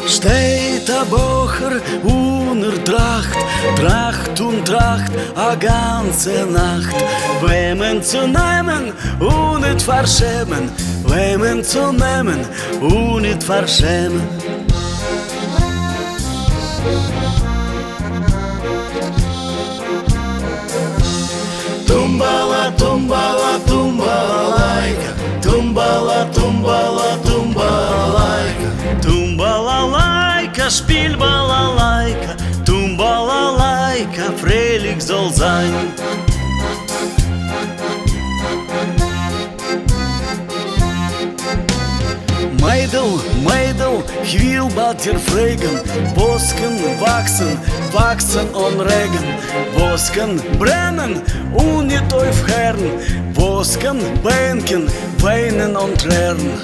Steht der Bocher unter Tracht, Tracht und Tracht a ganze Nacht. Wemmen zu nehmen und nicht verschämen, wemmen zu nehmen und nicht verschämen. Tumbala, tumbala, tumbalaika, tumbala, tumbala, tumbalaika, tumbalaika, spiel balalaika, tumbalaika, Frühling soll sein. Mädel, Mädel, ich will bei dir fragen, Bosken wachsen, wachsen und regen, Bosken brennen und nicht aufhören, Bosken bänken, weinen und tränen.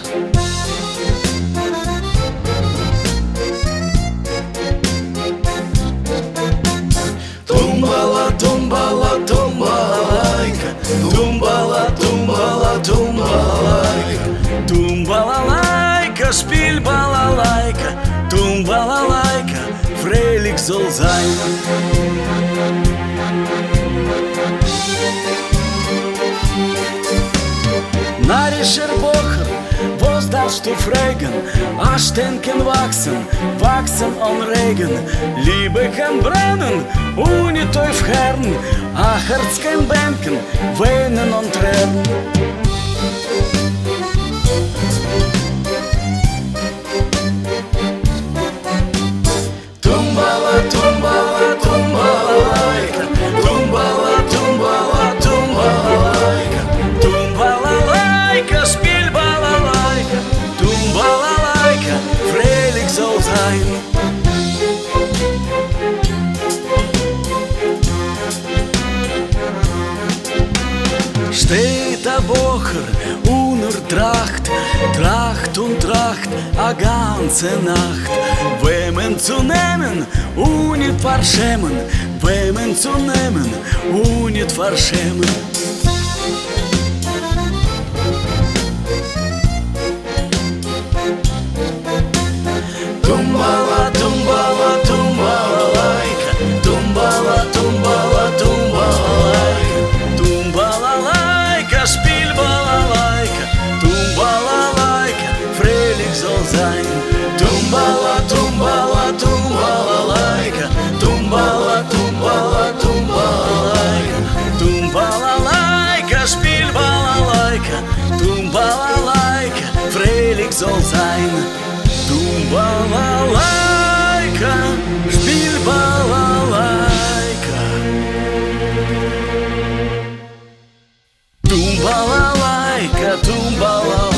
Tumbala, tumbala, tumbalaika, tumbala, tumbala, tumbalaika, tumbalaika, spiel balalaika, tumbalaika, Frühling soll sein. Narischer Bocher, was darfst du fragen? Aschdenken wachsen, wachsen am Regen. Liebe kann brennen, und nicht aufhören. Ach, Herz kann bänken, weinen und tränen. Tumbala, tumbala, tumbalaika, tumbala, tumbala, tumbalaika, tumbalaika, spiel balalaika, tumbalaika, Frühling soll sein. Steht der Bocher unter Tracht, Tracht und Tracht a ganze Nacht. Wemmen zu nehmen und nicht verschämen, wemmen zu nehmen und nicht verschämen. Tumbala, tumbala, tumbalaika, tumbala, tumbala, tumbalaika, tumbalaika, spiel balalaika, tumbalaika, Frühling soll sein. Tumbala, tumbala, tumbalaika, tumbala, tumbala, tumbalaika, tumbalaika, spiel balalaika, tumbalaika, Frühling soll sein. Tumbalaika, spiel balalaika, tumbalaika, tumbalaika.